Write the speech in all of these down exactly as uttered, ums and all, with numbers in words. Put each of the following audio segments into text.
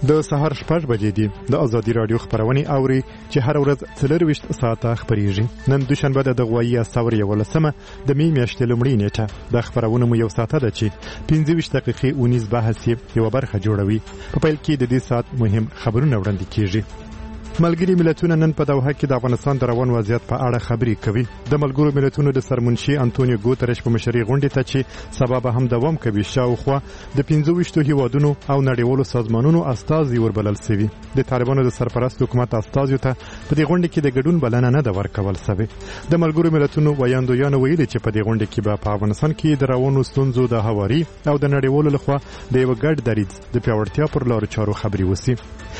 د سهار شپږ بجې دي. د ازادي راډیو خبرونه اوري چې هر ورځ څلور ویشت ساعته خبريږي. نن دوشنبه د غوایي استور یولسمه د می میاشتې لومړۍ نیټه. د خبرونه مو یو ساعته ده چې پنځه ویشت دقیقې اونیز بحث یو برخه جوړوي. په پیل کې د دې ساعت مهم خبرونه وړاندې کیږي. ملګری ملتونه نن په دوحه کې د افغانستان د روان وضعیت په اړه خبرې کوي. د ملګرو ملتونو د سرمنشي انټونیو ګوتریش په مشرۍ غونډې ته چې سبب هم دوام کوي شاوخوا د پنځه ویشت هیوادونو او نړیوالو سازمانونو استازي وربلل شوي. د طالبانو د سرپرست حکومت استازیو ته په دې غونډه کې د ګډون بلنه نه ده ورکول شوې. د ملګرو ملتونو ویاندویانو ویلي چې په دې غونډه کې به په افغانستان کې د روانو ستونزو د هواري او د نړیوالو لخوا د یو ګډ دریځ د پیاوړتیا پر لارو چارو خبرې وشي.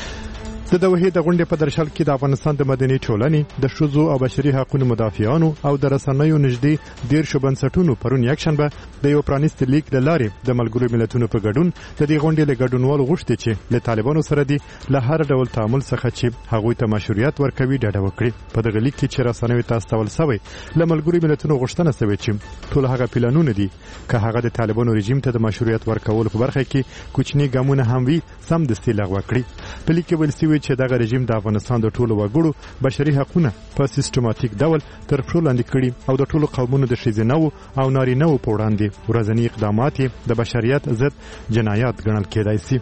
د دوحې د غونډې په درشل کې د افغانستان د مدني ټولنې د ښځو او بشري حقوقو مدافعانو او د رسنیو نږدې ډېر بنسټونو پرون یکشنبه د یو پرانیستي لیک له لارې د ملګرو ملتونو په ګډون د دې غونډې له ګډونوالو غوښتي چې له طالبانو سره دي له هر ډول تعامل څخه چې هغوی ته مشروعیت ورکوي ډډه وکړي. په دغه لیک کې چې رسنیو ته استول شوی له ملګرو ملتونو غوښتنه شوې چې ټول هغه پلانونه دي که هغه د طالبانو رژیم ته د مشروعیت ورکولو په برخه کې کوچني ګامونه هم وي سم دستي لغوه کړي. په لیک کې ویل شوی چې دغه رژیم د افغانستان د ټولو وګړو بشري حقوقونه په سیستماتیک ډول تر پښو لاندې کړي او د ټولو قومونو د ښځینه‌و او نارینه‌و په وړاندې ورځني اقدامات د بشریت ضد جنایات ګڼل کېدای شي.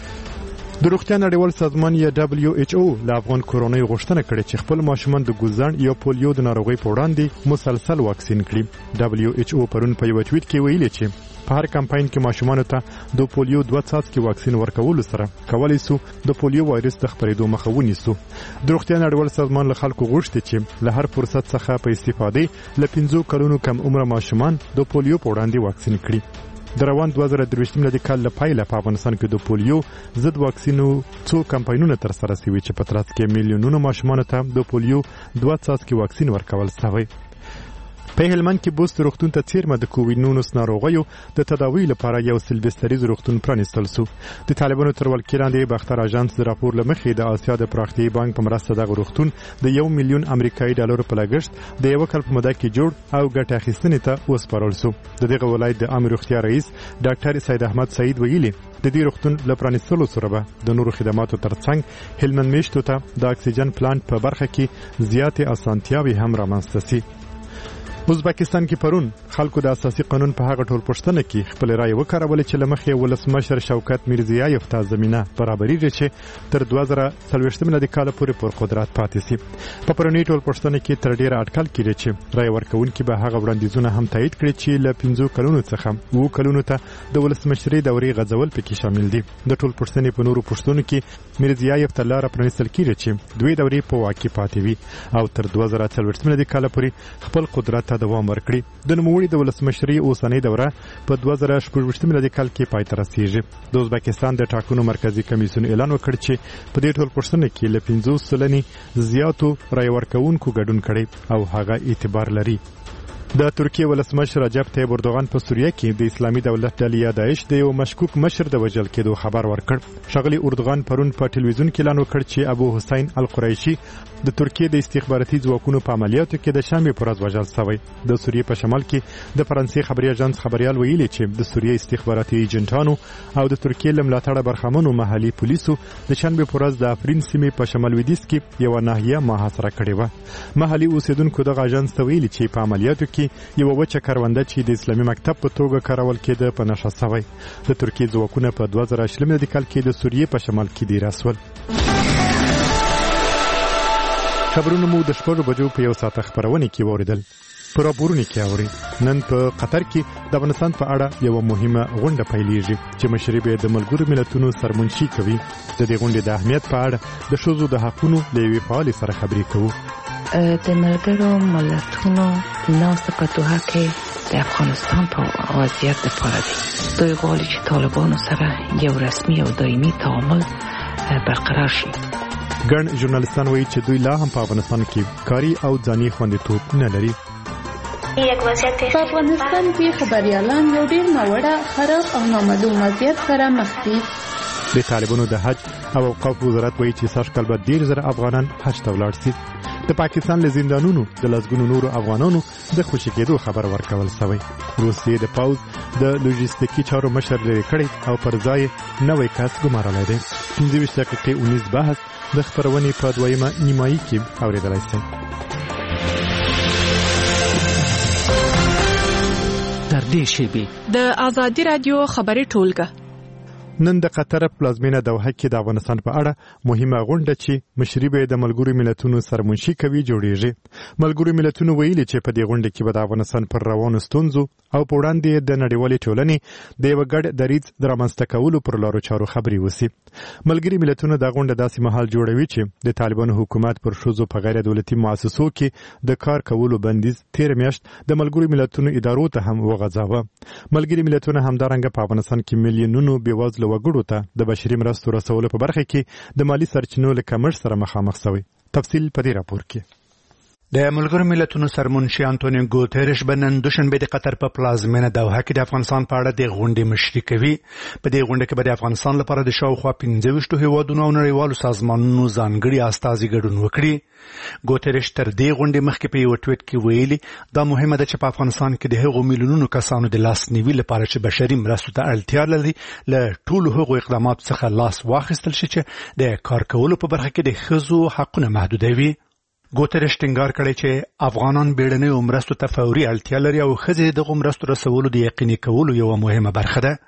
د روغتیا نړیوال سازمان یا دبلیو ایچ او له افغان کورونې غوښتنه کړې چې خپل ماشومان د ګوزن یا پولیو د ناروغۍ په وړاندې مسلسل واکسین کړي. دبلیو ایچ او پرون په یو ټویټ کې ویلي چې په هر کمپاین کې ماشومان ته د پولیو دوه څاڅکي واکسین ورکول سره کولای شو د پولیو وایرس د خپرېدو مخه ونیسو. د روغتیا نړیوال سازمان له خلکو غوښتي چې له هر فرصت څخه په استفادې له پنځو کلونو کم عمر ماشومان د پولیو په وړاندې واکسین کړي. د روان دوه زره درویشتم میلادي کال له پیله په افغانستان کې د پولیو ضد واکسینو څو کمپاینونه ترسره شوي چې په ترڅ کې میلیونونو ماشومان ته د پولیو دوه څاڅکي واکسین ورکول شوی. په هلمند کې بوست روغتون ته څیرمه د کووډ نولس ناروغیو د تداوی لپاره یو سلبستریز روغتون پرانیستل شو. د طالبانو تر ولکې لاندې باختر اژانس د راپور له مخې د آسیا د پراختیایي بانک په مرسته دغه روغتون د یو میلیون امریکایي ډالرو په لګښت د یو کال په موده کې جوړ او ګټه اخیستنې ته وسپارل شو. د دغه ولایت د عامه روغتیا رئیس ډاکټر سید احمد سعید ویلي د دې روغتون له پرانیستلو سره به د نورو خدماتو ترڅنګ هلمند میشتو ته د اکسیجن پلانټ په برخه کې زیاتې اسانتیاوې هم رامنځته شي. ازبکستان کې پرون خلکو د اساسي قانون په هغه ټول پښتنه کې خپل رائے وکړول چې لمخې ولسمشر شوکت میرزیایف ته زمينه برابرېږي چې تر دوه زره څلوېښت میلادي کال پورې پر قدرت پاتې شي. په پرونی ټول پښتنه کې تر ډیره اټکل کړي چې رائے ورکوونکي به هغه وړاندیزونه هم تایید کړي چې له پنځو کلونو څخه وو کلونو ته د ولسمشرۍ دورې غځول پکې شامل دي. د ټول پښتنې په نورو پښتنو کې میرزیایف ته لار پرانیستل کیږي چې دوی دورې په واکې پاتې وي او تر دوه زره څلوېښت میلادي کال پورې خپل قدرت دوام ورکړي. د نوموړي د ولسمشرۍ اوسنۍ دوره په دوه زره شپږ میلادي کال کې پای ته رسیږي. د ازبکستان د ټاکنو مرکزی کمیسیون اعلان وکړ چې په دې ټول پښتنه کې له پنځوس سلنې زیاتو رای ورکوونکو ګډون کړي او هغه اعتبار لري. د ترکیه ولسمشر رجب طیب اردوغان په سوریه کې د اسلامي دولت ډلې یا داعش د یو مشکوک مشر د وژل کېدو خبر ورکړ. ښاغلي اردوغان پرون په ټلویزیون کې اعلان وکړ چې ابو حسین القریشي د ترکیه د استخباراتي ځواکونو په عملیاتو کې د شنبې پر ورځ وژل شوی. د سوریه په شمال کې د فرانسې خبري اژانس خبريال ویلي چې د سوریه استخباراتي ایجنټانو او د ترکیه لملاتړه برخمنو محلي پولیسو د شنبې پر ورځ د افرین سیمې په شمال لویدیځ کې یو ناحیه محاصره کړې و. محلي اوسیدونکو د اژانس ته ویلي چې په عملیاتو کې یو وچه کرونده چې د اسلامي مکتب په توګه کارول کېده په نشه شوی. د ترکیه ځواکونه په دوه زره شل میلادي کال کې د سوریه په شمال کې دي راسول. خبرونه مو د شپږ بجو په یو ساعت خبرونه کې وریدل. پر راپورونه کې اوري نن په قطر کې د افغانستان په اړه یو مهمه غونډه پیلېږي چې مشري به د ملګرو ملتونو سرمنشي کوي. د دې غونډې د اهمیت په اړه د ښځو د حقوقو له یوې فعالې سره خبرې کوو. د ملګرو ملتونو ناسته په دوحه کې د افغانستان په وضعیت لپاره دی. دوی غواړي چې طالبانو سره یو رسمي او دایمي تعامل برقرار شي. ګڼ ژورنالیستان وایي چې دوی لا هم په افغانستان کې کاري او ځاني خوندیتوب نه لري. په افغانستان کې خبريالان یو ډېر ناوړه خراب او نامعلوم وضعیت سره مخ دي. د طالبانو د حج او اوقاف وزارت وایي چې سږ کال به ډېر زره افغانان حج ته ولاړ شي. د پاکستان له زندانونو د لسګونو نورو افغانانو د خوشي کېدو خبر ورکول شوی. روسیې د پاوز د لوجستیکي چارو مشر لري کړی او پر ځای نوې کس ګمارلی دی. پنځه ویشت دقیقې اونیز بحث د خپرونې په دویمه نیمایي کې اورېدلی شئ. تر دې شیبې د آزادي رادیو خبري ټولګه نن د قطر پلازمینه دوحه کې د افغانستان په اړه مهمه غونډه چې مشري به د ملګرو ملتونو سرمنشي کوي جوړیږي. ملګرو ملتونو ویلي چې په دې غونډه کې به د افغانستان پر روانو ستونزو او په وړاندې د نړیوالې ټولنې د یو ګډ دریځ د رامنځته کولو پر لارو چارو خبرې وسی. ملګري ملتونو د غونډه داسې مهال جوړوي چې د طالبانو حکومت پر ښځو په غیر دولتي مؤسسو کې د کار کولو بندیز تیر میاشت د ملګرو ملتونو ادارو ته هم وغځاوه. ملګري ملتونه همدارنګه په افغانستان کې میلیونونو بېوزلو وګړو ته د بشري مرستو رسولو په برخه کې د مالی سرچینو له کمښت سره مخامخ شوی. تفصیل په دې راپور کې. د ملګرو ملتونو سرمنشي انټونیو ګوتریش بنن دوشنبه د قطر په پلازمینه دوحه کې د افغانستان په اړه د غونډې مشري کوي. په دې غونډه کې به د افغانستان لپاره د شاوخوا پنځه ویشت هیوادونو او نړیوالو سازمانونو ځانګړي استازي ګډون وکړي. ګوتریش تر دې غونډې مخکې په یو ټویټ کې ویلي دا مهمه ده چې په افغانستان کې د هغو میلیونونو کسانو د لاسنیوي لپاره چې بشري مرستو ته اړتیا لري له ټولو هغو اقداماتو څخه لاس واخیستل شي چې د کار کولو په برخه کې د ښځو حقونه محدودوي. ګوتریش ټینګار کړی چې افغانان بیړنیو مرستو ته فوري اړتیا لري او ښځې دغو مرستو رسولو د یقیني کولو یوه مهمه برخه ده.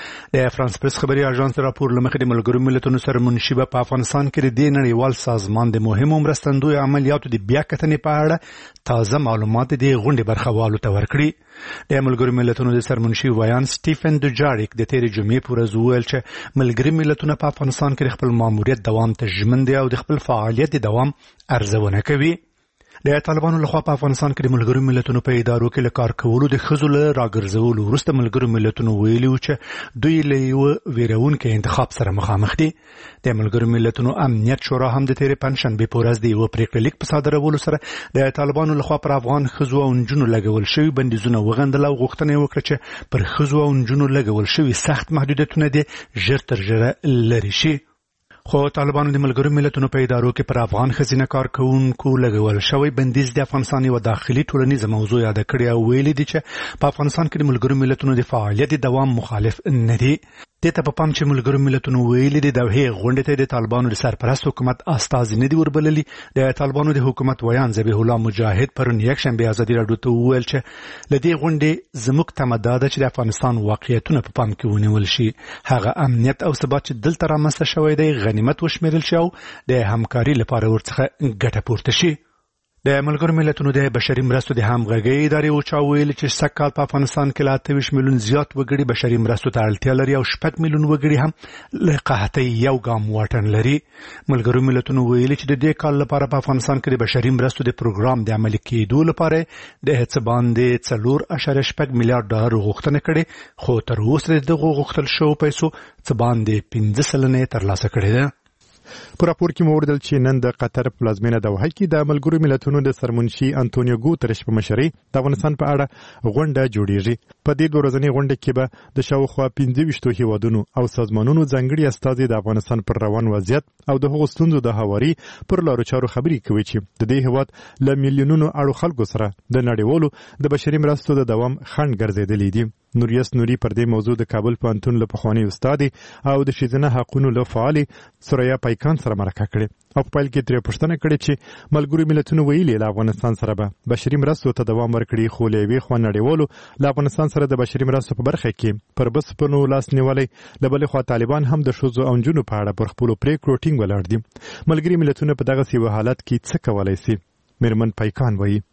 د فرانس پریس خبري اژانس راپور لمخې د ملګرو ملتونو سرمنشي په افغانستان کې د دې نړیوال سازمان د مهمو مرستندوی عملیاتو د بیا کتنې په اړه تازه معلومات د غونډې برخوالو ته ورکړي. د ملګرو ملتونو د سرمنشي ویان سټیفن دوجاریک د تیرې جمعې په ورځ وویل چې ملګري ملتونه په افغانستان کې خپل ماموریت دوام ته ژمن دي او د خپل فعالیت د دوام ارزونه کوي. د طالبانو لخوا په افغانستان کې د ملګرو ملتونو په ادارو کې له کار کولو د ښځو له راګرځولو وروسته ملګرو ملتونو ویلي و چې دوی له یوه ویرونکي انتخاب سره مخامخ دي. د ملګرو ملتونو امنیت شورا هم د تیرې پنجشنبې په ورځ د یوه پریکړه لیک په صادرولو سره د طالبانو لخوا پر افغان ښځو او نجونو لګول شوي بندیزونه وغندل او غوښتنه یې وکړه چې پر ښځو او نجونو لګول شوي سخت محدودیتونه دې ژر تر ژره لرې شي. خو طالبانو د ملګرو ملتونو په ادارو کې پر افغان ښځینه کارکوونکو لګول شوی بندیز د افغانستان یوه داخلي ټولنیزه موضوع یاده کړې او ویلي دي چې په افغانستان کې د ملګرو ملتونو د فعالیت دوام مخالف نه دي. دې ته په پام چې ملګرو ملتونو ویلي دي د هغې غونډې ته د طالبانو د سرپرست حکومت استازي نه دي وربللي. د طالبانو د حکومت ویان ذبیح الله مجاهد پرون یکشنبه ازادي راډیو ته وویل چې له دې غونډې زموږ تمه دا ده چې د افغانستان واقعیتونه په پام کې ونیول شي. هغه امنیت او ثبات چې دلته رامنځته شوی دی غنیمت وشمیرل شي او د همکاري لپاره ورڅخه ګټه پورته شي. د ملګرو ملتونو د بشري مرستو د همغږۍ ادارې اوچا ویلي چې سږ کال په افغانستان کې له اته ویشت میلیون زیات وګړي بشري مرستو ته اړتیا لري او شپږ میلیون وګړي هم له قحطۍ یو ګام واټن لري. ملګرو ملتونو ویلي چې د دې کال لپاره په افغانستان کې د بشري مرستو د پروګرام د عملي کېدو لپاره د هڅه باندې څلور اعشاریه شپږ میلیارډ ډالر غوښتنه کړې خو تر اوسه د دغو غوښتل شوو پیسو څه باندې پنځه سلنه ترلاسه کړې ده. په راپور کې موردل چې نن د قطر پلازمینه دوحه کې د ملګرو ملتونو د سرمنشي انټونیو ګوتریش په مشرۍ د افغانستان په اړه غونډه جوړیږي. په دې دوه ورځنۍ غونډه کې به د شاوخوا پنځه ویشتو هیوادونو او سازمانونو ځانګړي استازي د افغانستان پر روان وضعیت او د هغو ستونزو د هواري پر لارو چارو خبرې کوي چې د دې هیواد له میلیونونو اړو خلکو سره د نړیوالو د بشري مرستو د دوام خنډ ګرځېدلي دي. نوریس نوري پر دې موضوع د کابل پوهنتون له پخواني استاد او د ښځینه حقوقو له فعال سوریا پایکان سره مرکه کړې او په پیل کې ترې پوښتنه کړې چې ملګرو ملتونو ویلي له افغانستان سره به بشري مرستو ته دوام ورکړي خو له یوې خوا نړیوالو له افغانستان سره د بشري مرستو په برخه کې پر بسپنو لاس نیولی له بلې خوا طالبان هم د ښځو او نجونو په اړه پر خپلو پرېکړو ټینګ ولاړ دي. ملګري ملتونه په دغسې یو حالت کې څه کولی سي؟ میرمن پایکان وایي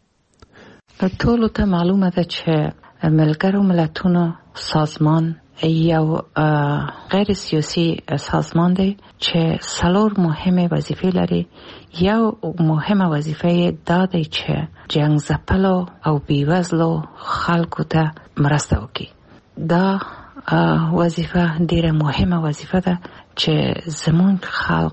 ټولو ته معلومه ده چې ملګرو ملتونو سازمان یو غیر سیاسی سازمان دی چې څلور مهمه وظیفې لري. یو مهمه وظیفه دا دی چې جنگ ځپلو او بیوزلو خلکو ته مرسته وکړي. دا وظیفه ډیره مهمه وظیفه ده چې زمونږ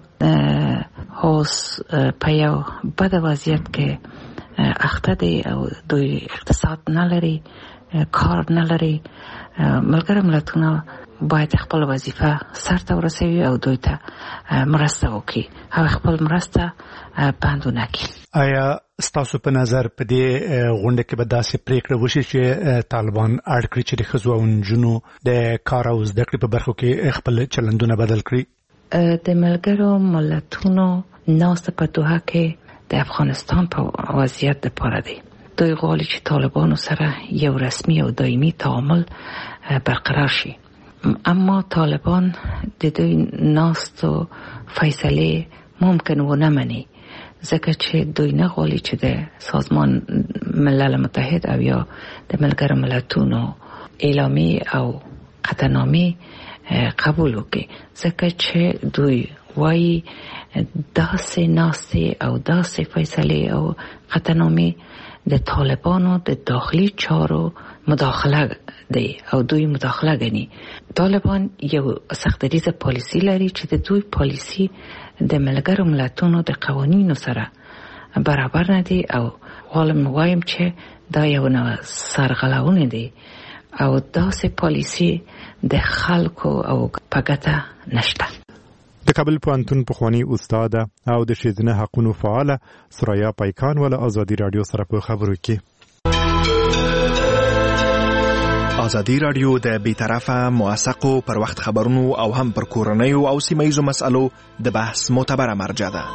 خلک اوس په یو بد وضعیت کې اخته دي او دوی اقتصاد نه لري، کار نه لري. ملګرو ملتونو باید خپل وظیفه سرته ورسوي او دوی ته مرسته وکړي او خپل مرسته بند ونه کړي. آیا ستاسو په نظر په دې غونډه کې به داسې پریکړه وشي چې طالبان اړ کړي چې د ښځو او نجونو د کار او زده کړې په برخو کې خپل چلندونه بدل کړي؟ د ملګرو ملتونو ناسته په دوحه کې د افغانستان په وضعیت لپاره دی. دوی غواړي چې طالبانو سره یو رسمي او دایمي تعامل برقرار شي، اما طالبان د دوی ناستو فیصله ممکن و نمني، ځکه چې دوی نه غواړي چې د سازمان ملل متحد او یا د ملګرو ملتونو اعلامیه او قطعنامه قبول وکړي، ځکه چې دوی وایي داسې ناستې او داسې فیصله او قطعنامه د طالبانو د داخلي چارو مداخله دی او دوی مداخله غني. طالبان یو سخت‌دریزه پالیسی لري چې د دوی پالیسی د ملګرو ملتونو د قوانینو سره برابر نه دی او غواړم وایم چې دا یو نوع سرغړونه دی او داسې پالیسی د خلکو او پګته نشته. د کابل پوهنتون پخوانی استاد او د ښځینه حقوقو فعاله سرایا پایکان ول ازادي رادیو سره په خبرو کې. ازادي رادیو د بیطرفه موثقو پر وخت خبرونو او هم پر کورنیو او سیمه‌ییزو مسالو د بحث معتبره مرجع ده.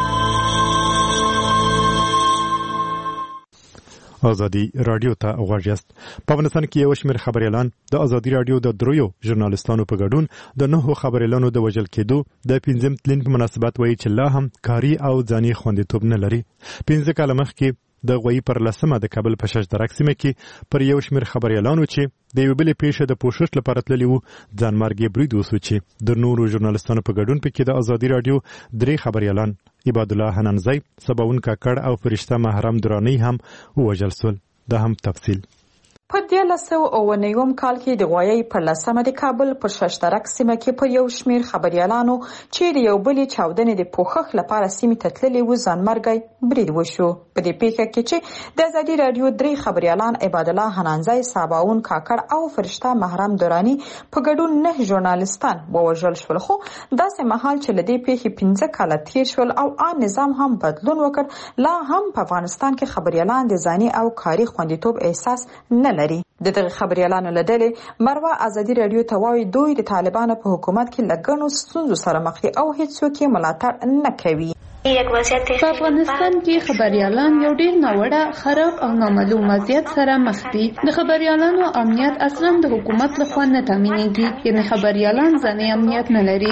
ازادي رادیو ته غوږ یاست. په افغانستان کې یو شمېر خبريالان د ازادي رادیو د دریو ژورنالستانو په ګډون د نهو خبريالانو د وژل کېدو د پنځم تلین په مناسبت وایي چې لا هم کاری او ځاني خوندیتوب نه لري. پنځه کاله مخکې د غوي پر لسمه د کابل په شش درک سیمه کې پر یو شمېر خبريالانو چې د یو بل پیښه د پوښښ لپاره تللی وو ځان مرګي برید وسو چې د نورو ژورنالستانو په ګډون په کې د ازادي رادیو درې خبريالان عباد الله حنانزی، سباون کاکړ او فرشته محرم درانی هم وژل شول. دا هم تفصیل. په دیارلس سوه اوه نوي کال کې د غوایي پر لسمه د کابل په ششترک سیمه کې په یو شمېر خبريالانو چې د یو بلې چاودنې د پوښښ لپاره سیمې ته تللي وو ځانمرګی برید وشو. په دې پیښه کې چې د ازادي رادیو درې خبريالان عباد الله حنانزی، سباون کاکړ او فرشته محرم درانی په ګډون نه ژورنالستان ووژل شول. خو داسې مهال چې لدې پیښې پنځه کاله تیر شول او آن نظام هم بدلون وکړ، لا هم په افغانستان کې خبريالان د ځاني او کاري خوندیتوب احساس نه لري. د دغه خبريالانو لدلې مروه ازادي رادیو ته وایي دوی د طالبانو په حکومت کې لګنو ستونزو سره مخ دي او هیڅوک یې ملاتړ نه کوي. په افغانستان کې خبريالان یو ډیر ناوړه، خراب او نامعلوم وضعیت سره مخ دي. د خبريالانو امنیت اصلا د حکومت لخوا نه تامینېږي، یعنې خبريالان ځاني امنیت نه لري.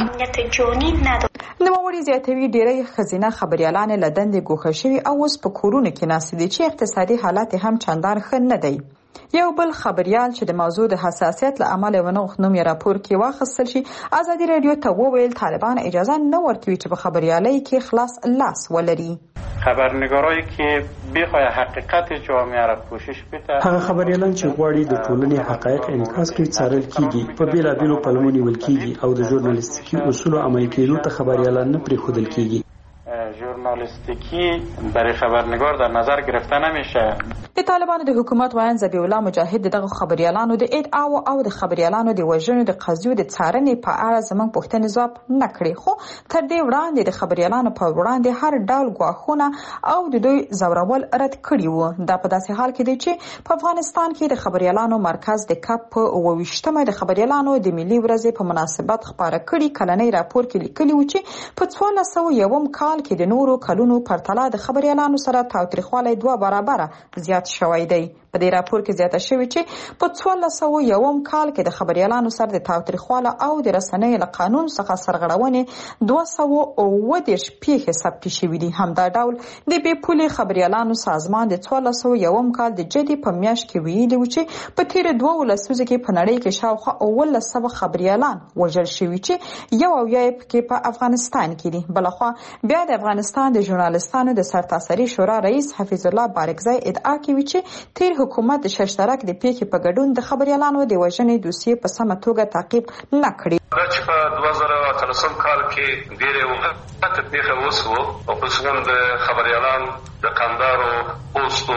نوموړي زیاتوي ډیری ښځینه خبريالان له دندې ګوښه شوي او اوس په کورونو کې ناست دي چې اقتصادي حالت هم چندان ښه نه دی. یو بل خبريال چې د موضوع د حساسیت له امله ونه غوښتنوم یې راپور کې واخیستل شي، ازادي رادیو ته وویل طالبان اجازه نه ورکوي چې په خبريالۍ کې خلاص لاس ولري. خبرنگارایی که بخواه حقیقت جامعه را پوشش بده، هغه خبريالان چې غواړي د ټولنې حقایق انعکاس کړي څارل کیږي، په بیلابیلو پلمو نیول کیږي او د ژورنالیستیکي اصولو عملي کېدو ته خبريالان نه پرېښودل کیږي. ژورنالیستیکی برای خبرنگار در نظر گرفته نمیشه. د طالبانو د حکومت وایي ذبیح الله مجاهد دغه خبريالانو د ادعا او د خبريالانو د وژنو د قضیو د څارنې په اړه زموږ پوښتنې ځواب نه کړي، خو تر دې وړاندې د خبريالانو په وړاندې هر ډول غواخونه او د دوی زورول رد کړي وو. دا په داسې حال کې دی چې په افغانستان کې د خبريالانو مرکز د کپ په اوويشتمه د خبريالانو د ملي ورځې په مناسبت خبره کړي کلنۍ راپور کې لیکلي و چې په څوارلس سوه یوم کال کې د نورو کلونو پرتله د خبريالانو سره تاوتریخوالی دوه برابره زیات شوی دی. په دې راپور کې زیاته شوی چې په څوارلس سوه یوم کال کې د خبريالانو سره د تاوتریخواله او د رسنیو له قانون څخه سرغړونې دوه سوه اووه دېرش پیښې ثبت شوي دي. همدا ډول د بې پولې خبريالانو سازمان د څوارلس سوه یوم کال د جدي په میاشت کې ویلي و چې په تیرو دوو لسیزو کې په نړۍ کې شاوخوا اوولس سوه خبريالان وژل شوي چې یو اویا یې پکې په افغانستان کې دي. بلخوا بیا د افغانستان د ژورنالستانو د سرتاسري شورا رئیس حفیظ الله بارکزی ادعا کوي چې تیر حکومت د ششترک د پیښې په ګډون د خبريالانو د وژنې دوسیې په سمه توګه تعقیب نه کړي. دا چې په دوه زره اتلسم کال کې ډېرې وخت پیښه وسوه او په څومره د خبريالان د کاندارو پوسټو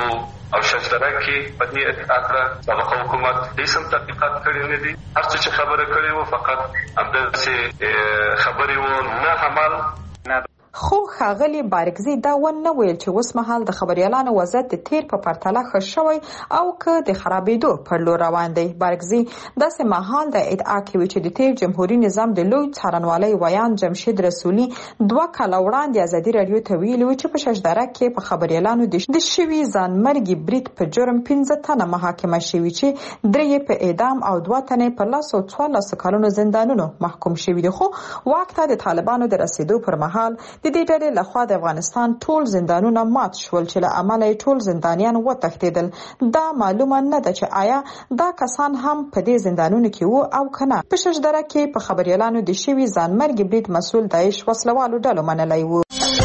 او شجره کې په دې اطراف دغه حکومت هیڅ هم تحقیقات کړي نه دي. هر څه چې خبره کړي وو فقط همداسې خبرې وو، نه عمل. خو ښاغلي بارکزي دا ونه ویل چې اوس مهال د خبريالانو وضعیت د تیر په پرتله ښه شوی او که د خرابېدو پر لور روان دی. بارکزي داسې مهال د ادعا کوي چې د تیر جمهوریت نظام د لوی څارنوالۍ ویان جمشید رسولي دوه کاله وړاندې ازادي رادیو ته ویلي و چې په شجدره کې په خبريالانو د شوي ځانمرګي برید په جرم پنځه تنه محاکمه شوي چې درې په اعدام او دوه تنې په لاس او څوارلس کلونو زندانونو محکوم شوي دي. خو واک ته د طالبانو د رسیدو پر مهال د دې ډلې لخوا د افغانستان ټول زندانونه مات شول چې له امله ټول زندانیان وتښتېدل. دا معلومه نه ده چې آیا دا کسان هم په دې زندانونو کې وو او کنه. په شجدره کې په خبريالانو د شوي ځانمرګي برید مسؤل داعش وسلوالو ډلو منلی وو.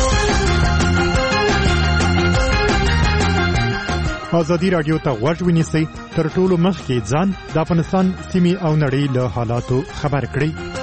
ازادي رادیو ته غوږ ونیسئ، تر ټولو مخکې ځان د افغانستان سیمې او نړۍ له حالاتو خبر کړئ.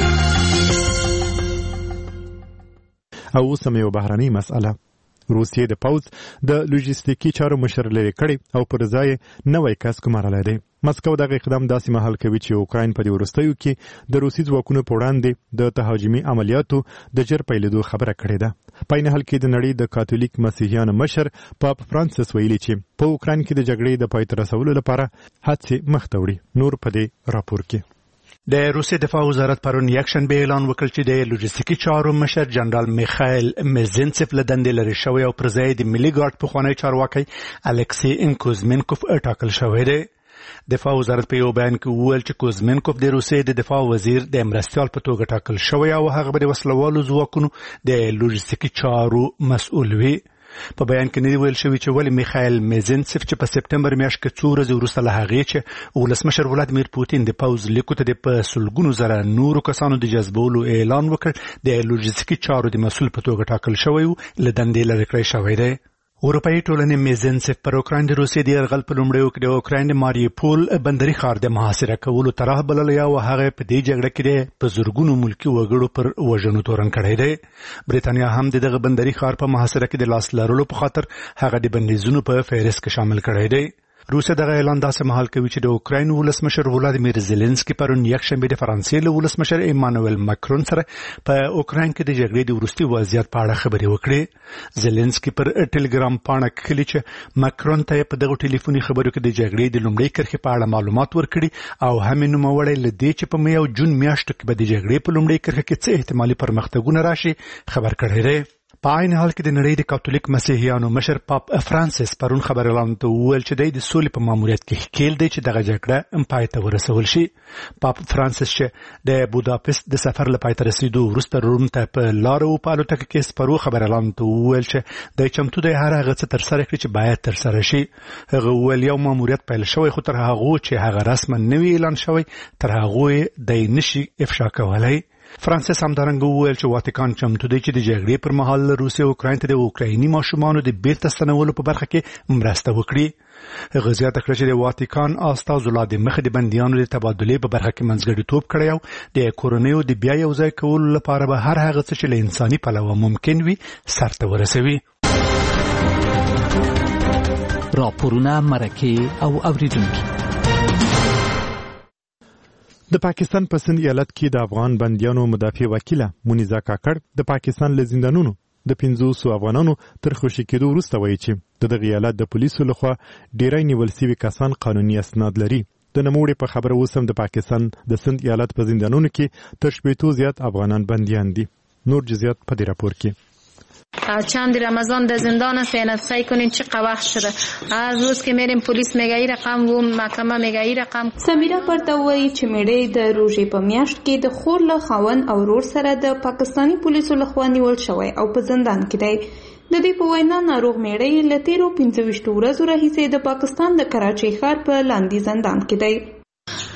او اوس هم یو بهرنۍ مسأله. روسیې د پوځ د لوجستیکي چارو مشر لري کړی او پر ځای نوی کس ګمارلی دی. مسکو دغه اقدام داسې مهال کوي چې اوکراین په دې وروستیو کې د روسي ځواکونو په وړاندې د تهاجمي عملیاتو د ژر پیلېدو خبره کړې ده. په عین حال کې د نړۍ د کاتولیک مسیحیانو مشر پاپ فرانسیس ویلي چې په اوکراین کې د جګړې د پای ته رسولو لپاره هڅې مخ ته وړي. نور په دې راپور کې د روسیې دفاع وزارت پرون یکشنبه اعلان وکړ چې د لوجستیکي چارو مشر جنرال میخائیل میزنسف له دندې لرې شوی او پر ځای د ملي ګارد پخوانی چارواکی الکسی کوزمینکوف ټاکل شوی دی. دفاع وزارت په یو بیان کې وویل چې کوزمینکوف د روسیې د دفاع وزیر د مرستیال په توګه ټاکل شوی او هغه به د وسلوالو ځواکونو د لوجستیکي چارو مسؤل وي. په بیان کې نه ویل شوی چې ولې میخائیل میزنسف چې په سپټمبر میاشت کې څو ورځې وروسته له هغې چې ولسمشر ولادیمیر پوتین د پوځ لیکو ته د په سلګونو زره نورو کسانو د جذبولو اعلان وکړ د لوجستیکي چارو د مسؤل په توګه ټاکل شوی و له دندې لرې کړی شوی دی. اروپایي ټولنې میزنسف پر اوکراین د روسیې د یرغل په لومړیو کې د اوکراین د ماریوپول بندري ښار د محاصره کولو طرح بللی او هغه په دې جګړه کې په زرګونو ملکي وګړو پر وژنو تورن کړی دی. بریتانیا هم د دغه بندري ښار په محاصره کې د لاس لرلو په خاطر هغه د بندیزونو په فهرست کې شامل کړی دی. روسیه دغه اعلان داسې مهال کوي چې د اوکراین ولسمشر ولادیمیر زيلنسکي پرون یکشنبه د فرانسې له ولسمشر ایمانوئل ماکرون سره په اوکراین کې د جګړې د وروستي وضعیت په اړه خبرې وکړې. زيلنسکي پر ټلګرام پاڼه کړي چې ماکرون ته په دغه ټلیفوني خبرو کې د جګړې د لومړۍ کرښې په اړه معلومات ورکړي او هم نوموړی له دې چې په مې او جون میاشتو کې به د جګړې په لومړۍ کرښه کې څه احتمالي پرمختګونه راشي خبر کړی دی. په عین حال کې د نړۍ د کاتولیک مسیحیانو مشر پاپ فرانسیس پرون خبريالانو ته وویل چې د سولې په ماموریت کې ښکیل دی چې دغه جګړه پای ته ورسول شي. پاپ فرانسیس چې د بوداپست د سفر له پای ته رسیدو وروسته روم ته په لاره و په الوتکه کې سپرو خبريالانو ته وویل چې د چمتو د هر هغه څه ترسره کړي چې باید ترسره شي. هغه وویل یو ماموریت پیل شوی خو تر هغه چې هغه رسما نوی اعلان شوی تر هغه د نشي افشا کولای. فرانسیس همدارنګه وویل چې واتیکان چمتو دی چې د جګړې پر مهال روسیه او اوکراین ته د اوکرایني ماشومانو د بیرته ستنولو په برخه کې مرسته وکړي. هغه زیاته کړه چې د واتیکان استازو لا د مخې د بندیانو د تبادلې په برخه کې منځګړیتوب کړی او د کورونیو د بیا یو ځای کولو لپاره به هر هغه څه چې له انساني پلوه ممکن وي سرته ورسوي. راپورونه مرکه او اوریدونکي د پاکستان په سند ایالت کې د افغان بندیانو مدافع وکیله مونیزا کاکړ د پاکستان له زندانونو د پنځوسو افغانانو تر خوشي کېدو وروسته وایي چې د دغه ایالت د پولیسو لخوا ډیری نیول سوي کسان قانوني اسناد لري. د نوموړي په خبره اوس هم د پاکستان د سند ایالت په زندانونو کې تر شپېتو زیات افغانان بندیان دي. نور جزئیات په دې راپور کې. چند رمضان در زندان است نتخیل کنین چقدر وقت شده. از روز که میریم پلیس میگه ای رقم و محکمه میگه ای رقم. سمیرا پرتوی چې میړې د روزي په میاشت کې د خور له خاون او ورور سره د پاکستانی پولیسو لخوا نیول شوی او په زندان کې دی. د دې په وینا ناروغ میړې له تیرو پنځه ویشت ورځو راهیسې د پاکستان د کراچۍ ښار په لاندې زندان کې دی.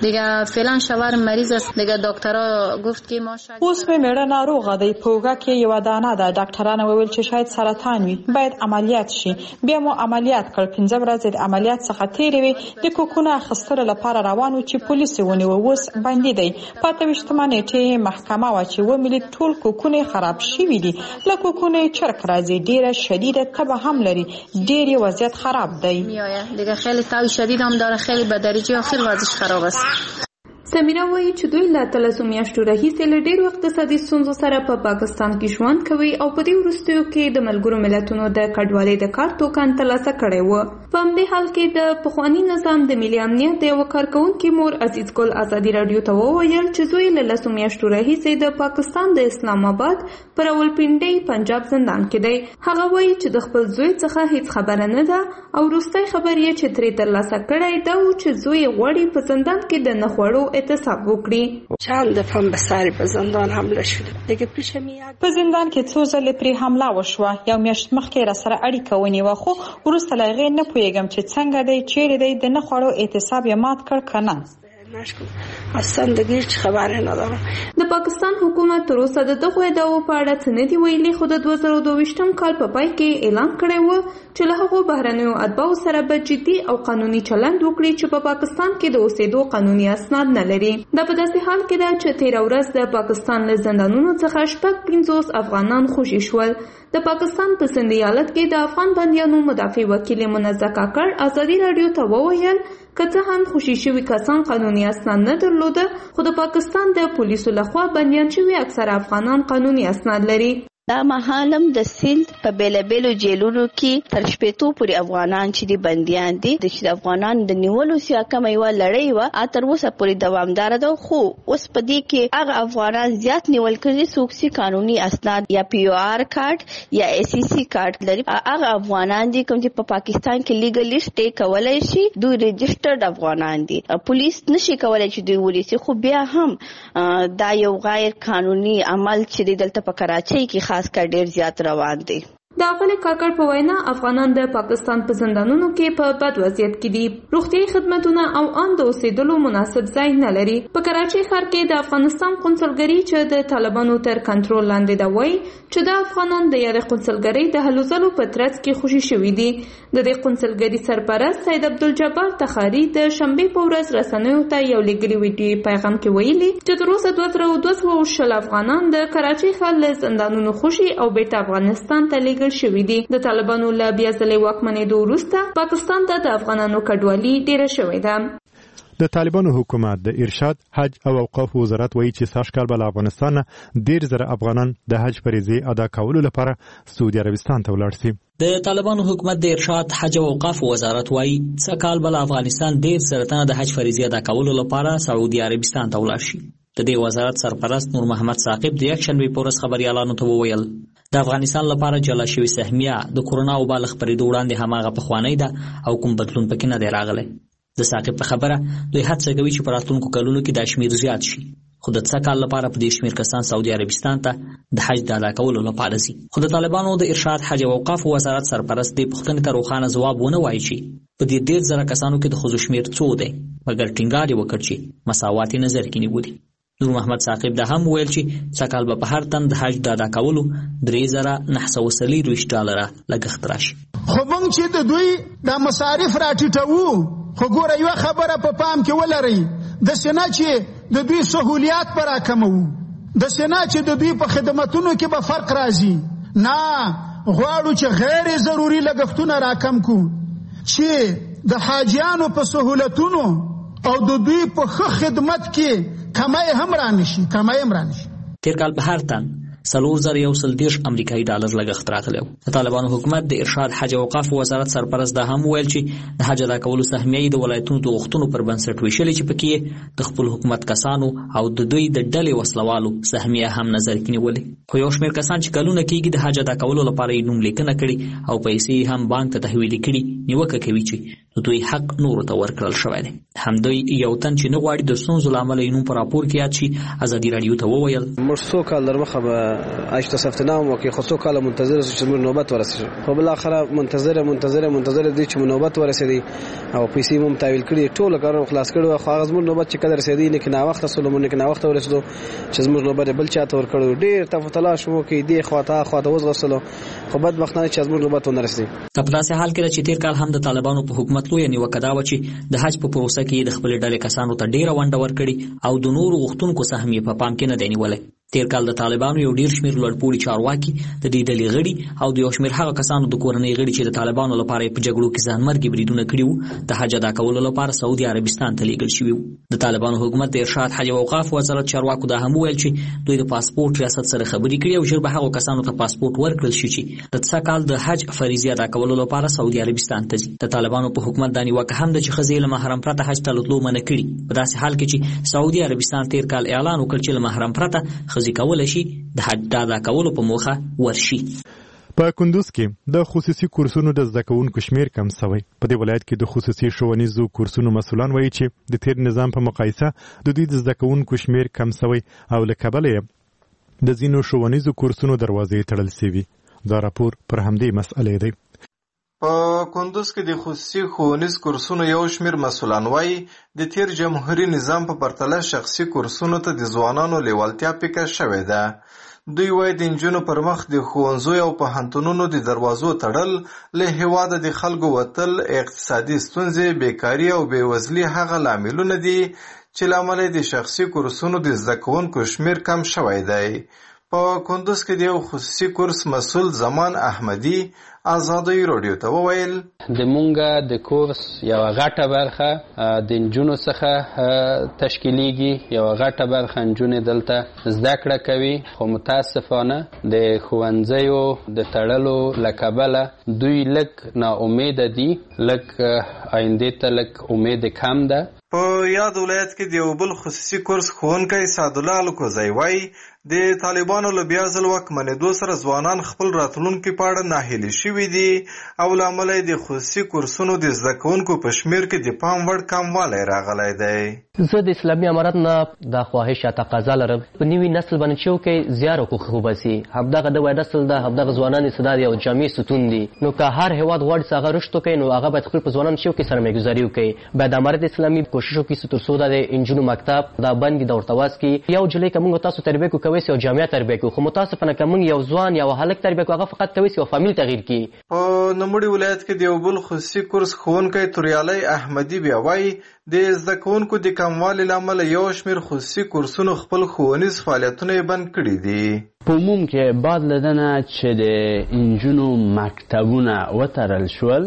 دیگه فعلا شوهر مریض است، دیگه دکترها گفت که ما شاید اوس مې میړه ناروغه دی، په اوږه کې یوه دانه ده، ډاکټرانو وویل چې شاید سرطان وي، باید عملیات شي. بیا مو عملیات کړ، پنځه ورځې د عملیات څخه تېرې وې، د کوکونه اخیستلو لپاره روان و چې پولیس یې ونیوه، اوس بندي دی. په اته ویشتمه نیټې محکمه وه چې وملي ټول کوکونه خراب شوي دي، له کوکونه چرک راځي، ډیره شدیده تبه هم لري، ډیر یې وضعیت خراب دی. میآید دیگه خیلی تاوی شدید هم داره، خیلی به درجه آخر وضعش خراب است. سمیرا وایي چې دوی له اتلسو میاشتو راهیسې له ډېرو اقتصادي ستونزو سره په پا پاکستان کې ژوند کوي او په دې وروستیو کې د ملګرو ملتونو د کډوالۍ د کار توکن ترلاسه کړی و. په همدې حال کې د پخواني نظام د ملي امنیت د یوه کارکوونکې مور عزیز ګل ازادي راډیو ته وویل چې زوی له لسو میاشتو راهیسې د پاکستان د اسلام آباد په راولپنډۍ پنجاب زندان کې دی. هغه وایي چې د خپل زوی څخه هیڅ خبره نه ده او وروستی خبر یې چې ترې ترلاسه کړی دا و چې زوی یې غواړي په زندان کې د نه خوړو اعتصاب وکړي. چند دفعه به سر په زندان حمله شده. دیگه پیش میاد په زندان کې څو ځلې پرې حمله وشوه. یو میاشت مخکې را سره اړیکه ونیوه، خو وروسته له هغې نه پوهېږم چې څنګه دی، چیرې دی، د نه خوړو اعتصاب یې مات کړ که نه. اصلا دیگه هیچ خبری ندارم. د پاکستان حکومت تر اوسه د دغو ادعاو په اړه څه نه دي ویلي، خو د دوه زره دوه ویشتم کال په پای کې اعلان کړی و چې له هغو بهرنیو اتباعو سره به جدي او قانوني چلند وکړي چې په پاکستان کې د اوسېدو قانوني اسناد نه لري. دا په داسې حال کې ده چې تېره ورځ د پاکستان له زندانونو څخه شپږ پنځوس افغانان خوشي شول. د پاکستان په سند ایالت کې د افغان بندیانو مدافع وکیل منزه کاکړ ازادي راډیو ته وویل که څه هم خوشي شوي کسان قانوني اسناد نه درلوده، خو د پاکستان د پولیسو لخوا بندیان شوي اکثره افغانان قانوني اسناد لري. دا مهالم د سند په بیلابیلو جیلونو کې تر شپېتو پورې افغانان چې دي بندیان دي. د چې د افغانانو د نیولو سیاکه کومه یوه لړۍ وه تر اوسه پورې دوامداره ده، خو اوس په دې کې هغه افغانان زیات نیول کړي څوک چې قانوني اسناد یا پی او آر کارت یا ای سی سی کارت لري. هغه افغانان دي کوم چې په پاکستان کې لیګلی سټې کولی شي، دوی رجسټرډ افغانان دي. پولیس نشي کولی چې دوی ونیسي، خو بیا هم دا یو غیر قانوني عمل چې دلته په کراچۍ کې خاص کر ډیر زیات روان دی. د اغلې کاکړ په وینا افغانان د پاکستان په زندانونو کې په بد وضعیت کې دي. روغتیايي خدمتونه او ان د اوسېدلو مناسب ځای نه لري. په کراچۍ ښار کې د افغانستان قونسلګري چې د طالبانو تر کنټرول لاندې ده وایي چې د افغانان د یادې قونسلګرۍ د هلو ځلو په ترڅ کې خوشي شوي دي. د دې قونسلګري سرپرست سید عبدالجبار تخاري د شنبې په ورځ رسنیو ته یو لېږلي ویډیویي پیغام کې ویلي چې تر اوسه دوه زره دوه سوه شل افغانان د کراچۍ ښار له زندانونو خوشي او بیرته افغانستان ته لېږل شوي دي. د طالبانو له بیا ځلې واکمنېدو وروسته پاکستان ته د افغانانو کډوالي ډیره شوې ده. د طالبانو حکومت د ارشاد حج او اوقاف وزارت وایي چې سږ کال به له افغانستان نه ډېر زره افغانان د حج فریضې ادا کولو لپاره سعودي عربستان ته ولاړ شي. د طالبانو حکومت د ارشاد حج او اوقاف وزارت وایي سږ کال به له افغانستان ډېر زره تنه د حج فریضې ادا کولو لپاره سعودي عربستان ته ولاړ شي. د دې وزارت سرپرست نور محمد ثاقب د یکشنبې په ورځ خبریالانو ته وویل د افغانستان لپاره جلا شوې سهمیه د کورونا وبا له خپرېدو وړاندې هماغه پخوانی ده او کوم بدلون پکې نه دی راغلی. د ثاقب په خبره دوی هڅه کوي چې په راتلونکو کلونو کې دا شمېر زیات شي، خو د څه کال لپاره په دې شمېر کسان سعودي عربستان ته د حج د ادا کولو لپاره ځي. خو د طالبانو د ارشاد حج او اوقاف وزارت سرپرست دې پوښتنې ته روښانه ځواب ونه وایي چې په دې ډېر زره کسانو کې د ښځو شمېر څو دی، مګر ټینګار یې وکړ چې مساوات یې نظر کې نیولي. نور محمد ثاقب دا هم ویل چې سکال به په هر تن د حج د ادا کولو درې زره نهه سوه څلوېښت ډالره لګښت راشي. خو موږ چې د دوی دا مصارف راټیټوو، خو ګوره یوه خبره په پام کې ولرئ، داسې نه چې د دوی سهولیات به راکموو، داسې نه چې د دوی په خدمتونو کې به فرق راځي، نه غواړو چې غیر ضروري لګښتونه راکم کړو، چې د حاجیانو په سهولتونو او د دوی په ښه خدمت کې کمای هم رانشي کمای هم رانشي. تیر کال په هر تن څلور زره یو سل دېرش امریکایي ډالر لګښت راغلی و. د طالبانو حکومت د ارشاد حج او اوقاف وزارت سرپرست دا هم ویل چې د حج ادا کولو سهمیه د ولایتونو د غوښتنو پر بنسټ ویشلې چې پکې د خپل حکومت کسانو او د دوی د ډلې وسلوالو سهمیه هم نظر کې نیولې. خو یو شمېر کسان چې کلونه کېږي د حج ادا کولو لپاره یې نوم لیکنه کړي او پیسې هم بانک ته تحویل کړي، نیوکه کوي چې د دوی حق نورو ته ورکړل شوی دی. همدوی یو تن چې نه غواړي د ستونزو له امله یې نوم په راپور کې یاد شي ازادي راډیو ته وویل موږ څو کال در مخه به اجته ثبت نام وکي خو څو کال منتظر چې موږ نوبت ورسېږي خو بل اخره منتظر منتظر منتظر دي چې نوبت ورسېدي او پیسې مم تحویل کړي ټول کارونه خلاص کړو خو هغه زموږ نوبت چې کله رسېدي نه کنا وخت سولمون کنا وخت ورسېدو چې زموږ نوبت بل چاته ور کړو ډېر تفصیلات شو کې دی خواته خواته وزغسلو خو بدبختانه چې زموږ نوبت ونه رسېدي. په داسې حال کې چې تیر کال هم د طالبانو په حکومت لوی نیوکه دا و چې د حج په پروسه کې د خپل ډلې کسانو ته ډیره ونډه ورکړي او د نورو غوښتونکو سهم یې په پام کې نه دی نیولی. تیر کال د طالبانو یو ډیر شمیر لوړپوړي چارواکي د دې ډلې غړي او د یو شمیر هغه کسانو د کورنۍ غړي چې د طالبانو لپاره په جګړو کې ځانمرګي بریدونه کړي وو د حج ادا کولو لپاره سعودي عربستان ته لیږل شوي وو. د طالبانو حکومت د ارشاد حج او اوقاف وزارت چارواکو دا هم ویل چې دوی د پاسپورت ریاست سره خبرې کړي او ژر به هغو کسانو ته پاسپورت ورکړل شي چې د څه کال د حج فریضه ادا کولو لپاره سعودي عربستان ته ځي. د طالبانو په حکومت دا نیوکه هم ده چې ښځې له محرم پرته حج ته تلو منع کړي په داسې حال کې چې سعودي عربستان تیر کال اعلان وکړ چې له محرم پرته ښځې کولی شي د حج ادا کولو په موخه ورشي. په کندوز کې د خصوصي کورسونو د زده کوونکو شمیر کم شوی. په دې ولایت کې د خصوصي ښوونیزو کورسونو مسؤلان وایي چې د تیر نظام په مقایسه د دوی د زده کوونکو شمیر کم شوی او له کبله یې د ځینو ښوونیزو کورسونو دروازې تړل شوي. دا راپور پر همدې مسئلې دی. په کندوز کې د خصوصي ښوونیز کورسونو یو شمیر مسؤلان وایي د تیر جمهوریت نظام په پرتله شخصي کورسونو ته د ځوانانو لیوالتیا پیکه شوې ده. دوی وایي د نجونو پر مخ د ښوونځیو او پوهنتونونو د دروازو تړل، له هېواده د خلکو وتل، اقتصادي ستونزې، بیکاري او بېوزلي هغه لاملونه دي چې له امله د شخصي کورسونو د زده کوونکو شمیر کم شوی دی. په کندوز کې د یو خصوصي کورس مسؤل زمان احمدي آزادۍ راډیو ته وویل د مونږه د کورس یو غټه برخه د نجونو څخه تشکیلیږي، یو غټه برخه نجونې دلته زده کړه کوي، خو متاسفانه د ښوونځیو د تړلو له کبله دوی لږ ناامیده دي، لږ آینده ته لږ امید کم ده. په یاد ولایت کې د یو بل خصوصي کورس ښوونکی سعدالله الکوزی وایي د طالبانو له بیا ځل واکمنېدو سره ځوانان خپل راتلونکي په اړه ناهیلي شوي دي او له امله یې د خصوصي کورسونو د زده کوونکو په شمیر کې د پام وړ کموالی راغلی دی. زه د اسلامي امارت نه دا خواهش یا تقاضا لرم په نوي نسل باندې چې وکړي زیار حقوق وباسي. همدغه د وای نسل ده، همدغه ځوانان استعداد یو جامع ستون دي. نو که هر هېواد غواړي چې هغه رشد وکړي نو هغه باید خپل په ځوانانو چې وکړي سرمایه‌ګذاري وکړي. باید امارت اسلامي کوشش وکړي چې تر څو دا د نجونو مکتب دا بند کړي، دا ورته واز کړي. یو نجلۍ که موږ تاسو تربیه کوو کوی سي او جامعه تربیه کوو، خو متاسفانه که موږ یو ځوان یا هلک تربیه کوو هغه فقط کوی سي او فامیل تغییر کړي. په نوموړي ولایت کې د یو بل خصوصي کورس ښوونکی توریالی احمدي بیا وایي د زده کوونکو د کموالي له امله یو شمېر خصوصي کورسونو خپل ښوونیز فعالیتونه یې بند کړي دي. په عموم کې بعد له نه چې د انجونو مکتبونه وتړل شول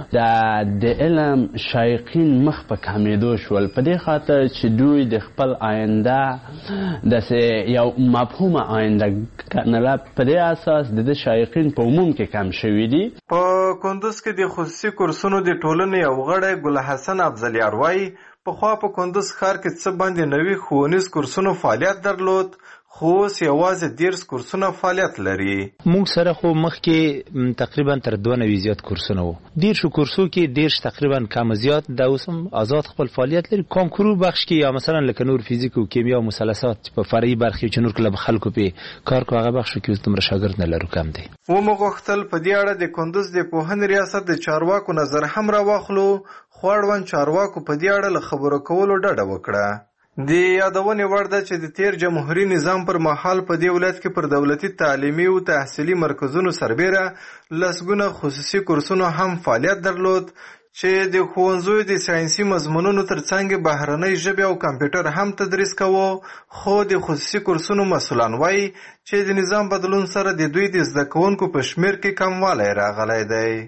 د علم شایقین مخ په کمېدو شول، په دې خاطر چې دوی د خپل آینده داسې یو مفهومه آینده ګڼله، په دې اساس د شایقین په عموم کې کم شوي دي. په کندوز کې د خصوصي کورسونو د ټولنې یو غړی ګل حسن افضلیار وایي پخوا په کندوز ښار کې څه باندې نوي ښوونیز کورسونو فعالیت درلود، خو اوس یوازې دیرش کورسونه فعالیت لري. موږ سره خو مخکې تقریبا تر دوه نوي زیات کورسونه وو. دیرشو کورسو کې دیرش تقریبا کم زیات دا اوس هم آزاد خپل فعالیت لري. کانکورو بخش کې یا مثلا لکه نور فیزیک او کیمیا او مثلثات په فرعي برخې چې نور کله خلکو په کار کو هغه بخش کې اوس دومره شاګرد نه لرو، کم دی. و موږ غوښتل په دې اړه د کندوز د پوهنې ریاست د چارواکو نظر هم راواخلو، خو اړوند چارواکو په دې اړه له خبرو کولو ډډه وکړه. د یادونې وړ ده چې د تیر جمهوري نظام پر مهال په دې ولایت کې پر دولتي تعلیمي او تحصیلي مرکزونو سربیره لسګونه خصوصي کورسونو هم فعالیت درلود چې د ښوونځیو د ساینسي مضمونونو ترڅنګ بهرنۍ ژبې او کمپیوټر هم تدریس کوو. خو د خصوصي کورسونو مسؤلان وایي چې د نظام بدلون سره د دوی د زده کوونکو په شمیر کې کموالی راغلی دی.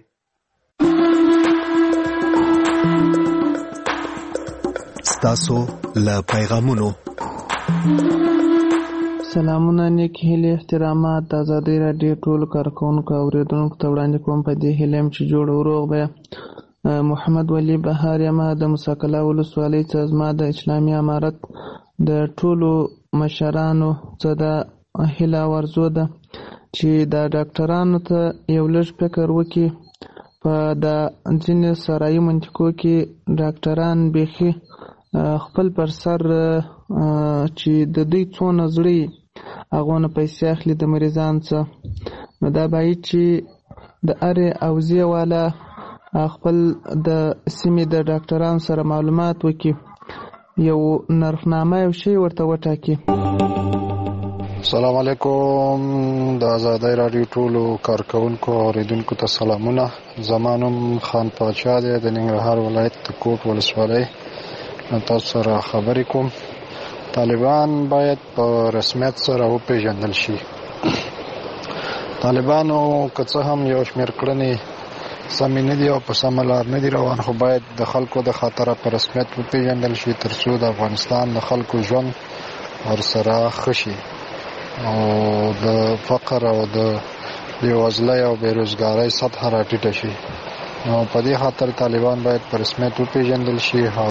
ستاسو له پیغامونو سلامونه، نیک هیلې، احترامات د ازادۍ راډیو ټولو کارکوونکو او اورېدونکو ته وړاندې کوم. په دې هیله یم چې جوړ او روغ به. محمد ولی بهار یم د موسیقلا ولسوالۍ څخه. زما د اسلامي امارت د ټولو مشرانو څخه د هیله او ارزو ده چې د ډاکټرانو ته یو لږ فکر وکړي. په د ځینې سرایي منطقو کې ډاکټران بیخي خپل پر سر چې د دوی څونه زړه هغو نه پیسې اخلي د مریضان څه. نو دا باید چې د هرې حوزې والا خپل د سیمې د ډاکټرانو سره معلومات وکړي، یو نرخنامه یو شی ورته وټاکي. السلام علیکم. د آزادۍ راډیو ټولو کارکونکو او اوریدونکو ته سلامونه. زما نوم خان پاچا دی، د ننګرهار ولایت د کوټ ولسوالۍ نه تاسو سره خبرې کوم. طالبان باید په رسمیت سره وپېژندل شي. طالبانو که څه هم یو شمېر کړنې سمې نه دي او په سمه لار نه دي روان، خو باید د خلکو د خاطره په رسمیت وپېژندل شي تر څو د افغانستان د خلکو ژوند ورسره ښه شي او د فقر او د بېوزلۍ او بېروزګارۍ سطحه راټیټه شي. نو په دې خاطر طالبان باید په رسمیت وپېژندل شي.